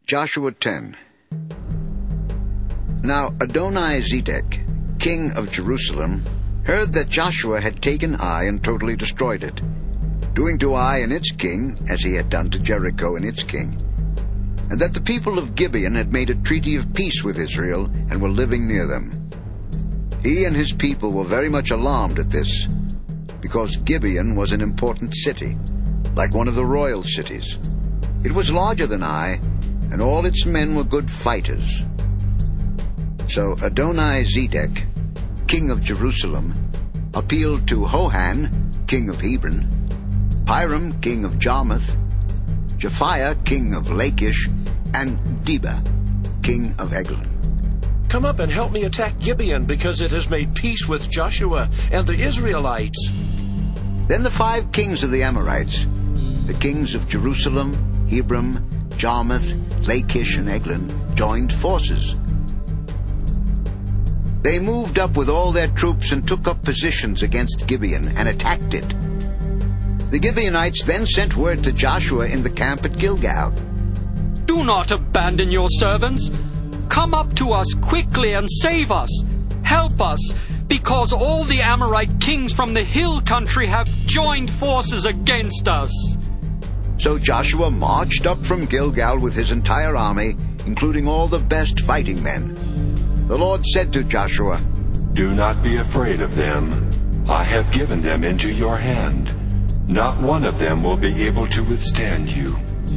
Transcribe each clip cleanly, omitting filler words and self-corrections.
Joshua 10. Now Adoni-Zedek, king of Jerusalem, heard that Joshua had taken Ai and totally destroyed it, doing to Ai and its king as he had done to Jericho and its king, and that the people of Gibeon had made a treaty of peace with Israel and were living near them. He and his people were very much alarmed at this, because Gibeon was an important city, like one of the royal cities. It was larger than Ai, and all its men were good fighters. So Adoni-Zedek, king of Jerusalem, appealed to Hohan, king of Hebron, Piram, king of Jarmuth, Japhiah, king of Lachish, and Deba, king of Eglon. Come up and help me attack Gibeon, because it has made peace with Joshua and the Israelites. Then the 5 kings of the Amorites, the kings of Jerusalem, Hebron, Jarmuth, Lachish, and Eglon, joined forces. They moved up with all their troops and took up positions against Gibeon and attacked it. The Gibeonites then sent word to Joshua in the camp at Gilgal. Do not abandon your servants. Come up to us quickly and save us. Help us, because all the Amorite kings from the hill country have joined forces against us. So Joshua marched up from Gilgal with his entire army, including all the best fighting men. The Lord said to Joshua, Do not be afraid of them. I have given them into your hand. Not one of them will be able to withstand you.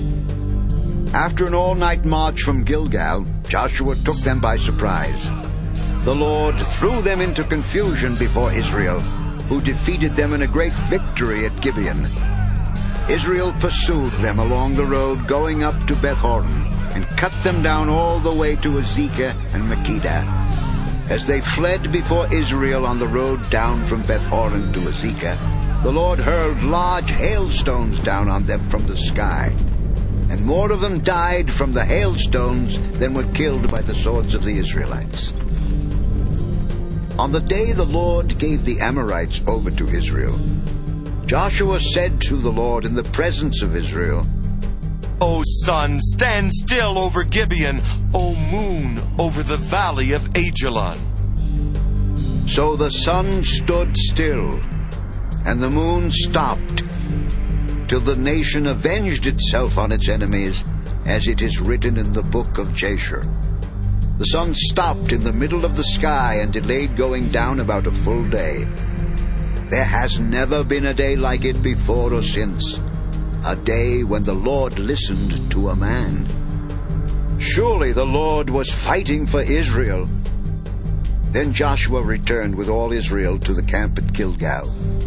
After an all-night march from Gilgal, Joshua took them by surprise. The Lord threw them into confusion before Israel, who defeated them in a great victory at Gibeon. Israel pursued them along the road going up to Beth-horon, and cut them down all the way to Azekah and Makkedah. As they fled before Israel on the road down from Beth-horon to Azekah, the Lord hurled large hailstones down on them from the sky, and more of them died from the hailstones than were killed by the swords of the Israelites. On the day the Lord gave the Amorites over to Israel, Joshua said to the Lord in the presence of Israel, O sun, stand still over Gibeon. O moon, over the valley of Ajalon. So the sun stood still, and the moon stopped, till the nation avenged itself on its enemies, as it is written in the book of Jasher. The sun stopped in the middle of the sky and delayed going down about a full day. There has never been a day like it before or since, a day when the Lord listened to a man. Surely the Lord was fighting for Israel. Then Joshua returned with all Israel to the camp at Gilgal.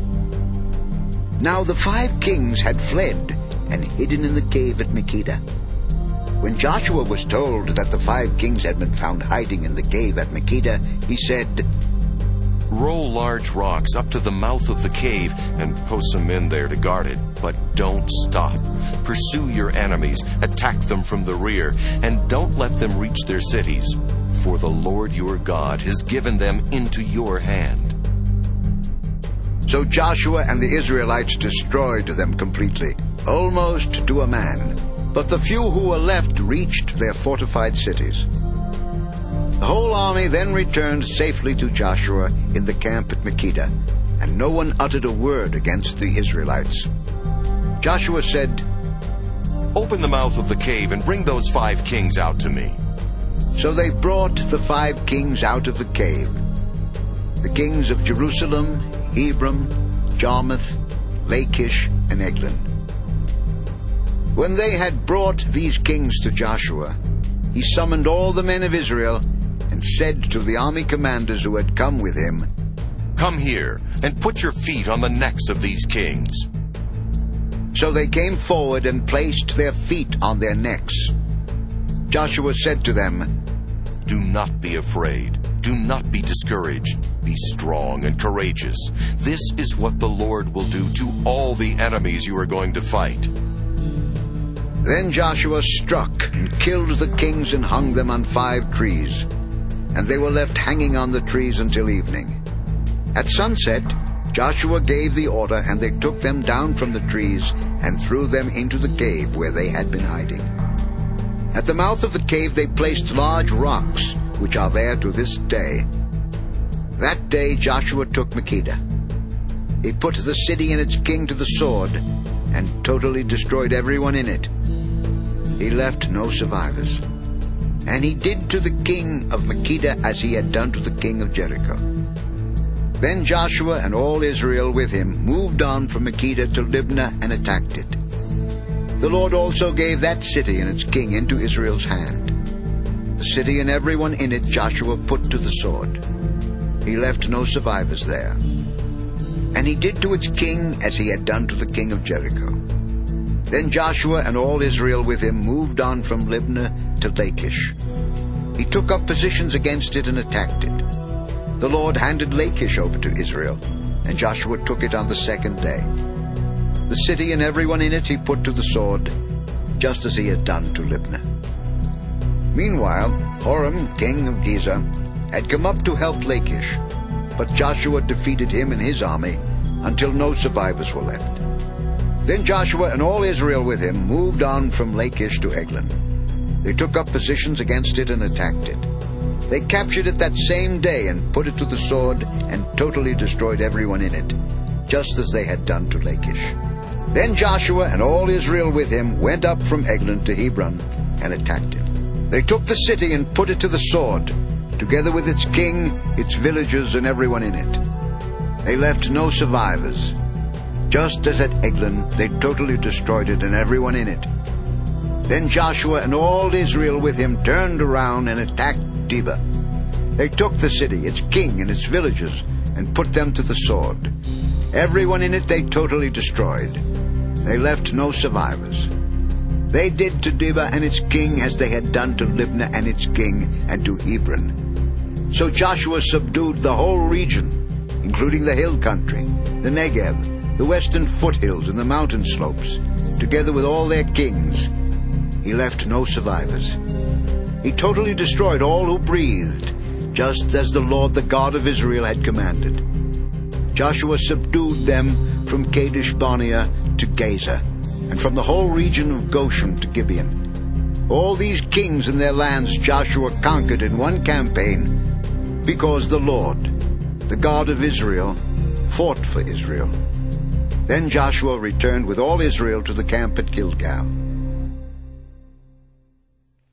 Now the 5 kings had fled and hidden in the cave at Makkedah. When Joshua was told that the 5 kings had been found hiding in the cave at Makkedah, he said, Roll large rocks up to the mouth of the cave and post some men there to guard it. But don't stop. Pursue your enemies, attack them from the rear, and don't let them reach their cities, for the Lord your God has given them into your hand. So Joshua and the Israelites destroyed them completely, almost to a man. But the few who were left reached their fortified cities. The whole army then returned safely to Joshua in the camp at Makkedah, and no one uttered a word against the Israelites. Joshua said, Open the mouth of the cave and bring those 5 kings out to me. So they brought the 5 kings out of the cave, the kings of Jerusalem, Hebron, Jarmuth, Lachish, and Eglon. When they had brought these kings to Joshua, he summoned all the men of Israel and said to the army commanders who had come with him, Come here and put your feet on the necks of these kings. So they came forward and placed their feet on their necks. Joshua said to them, Do not be afraid. Do not be discouraged. Be strong and courageous. This is what the Lord will do to all the enemies you are going to fight. Then Joshua struck and killed the kings and hung them on 5 trees, and they were left hanging on the trees until evening. At sunset, Joshua gave the order, and they took them down from the trees and threw them into the cave where they had been hiding. At the mouth of the cave they placed large rocks, which are there to this day. That day Joshua took Makkedah. He put the city and its king to the sword, and totally destroyed everyone in it. He left no survivors. And he did to the king of Makkedah as he had done to the king of Jericho. Then Joshua and all Israel with him moved on from Makkedah to Libnah and attacked it. The Lord also gave that city and its king into Israel's hand. The city and everyone in it Joshua put to the sword. He left no survivors there. And he did to its king as he had done to the king of Jericho. Then Joshua and all Israel with him moved on from Libnah to Lachish. He took up positions against it and attacked it. The Lord handed Lachish over to Israel, and Joshua took it on the second day. The city and everyone in it he put to the sword, just as he had done to Libnah. Meanwhile, Horam, king of Gezer, had come up to help Lachish, but Joshua defeated him and his army until no survivors were left. Then Joshua and all Israel with him moved on from Lachish to Eglon. They took up positions against it and attacked it. They captured it that same day and put it to the sword and totally destroyed everyone in it, just as they had done to Lachish. Then Joshua and all Israel with him went up from Eglon to Hebron and attacked it. They took the city and put it to the sword, together with its king, its villagers, and everyone in it. They left no survivors. Just as at Eglon, they totally destroyed it and everyone in it. Then Joshua and all Israel with him turned around and attacked Debir. They took the city, its king, and its villagers, and put them to the sword. Everyone in it they totally destroyed. They left no survivors. They did to Debir and its king as they had done to Libnah and its king, and to Hebron. So Joshua subdued the whole region, including the hill country, the Negev, the western foothills, and the mountain slopes, together with all their kings. He left no survivors. He totally destroyed all who breathed, just as the Lord, the God of Israel, had commanded. Joshua subdued them from Kadesh Barnea to Gaza, and from the whole region of Goshen to Gibeon. All these kings and their lands Joshua conquered in one campaign, because the Lord, the God of Israel, fought for Israel. Then Joshua returned with all Israel to the camp at Gilgal.